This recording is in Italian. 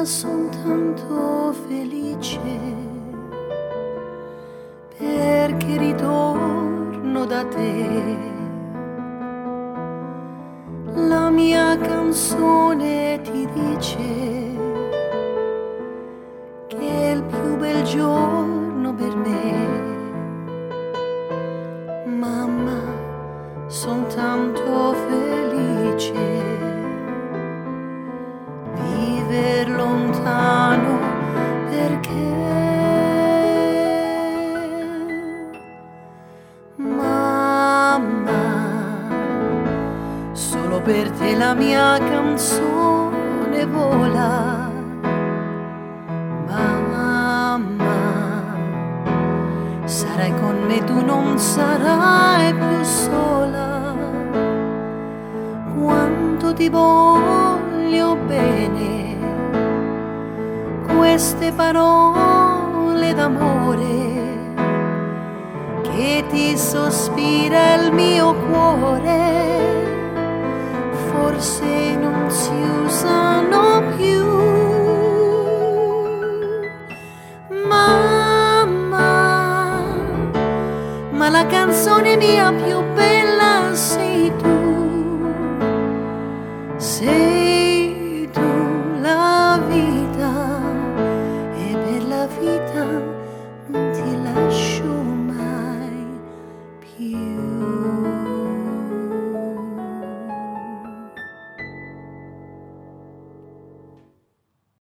son tanto felice perché ritorno da te. La mia canzone ti dice che è il più bel giorno per me. Mamma, son tanto felice viver lontano perché mamma, solo per te la mia canzone vola. Mamma, sarai con me, tu non sarai più sola. Quanto ti voglio bene, queste parole d'amore che ti sospira il mio cuore, forse non si usano più. Mamma, ma la canzone mia più bella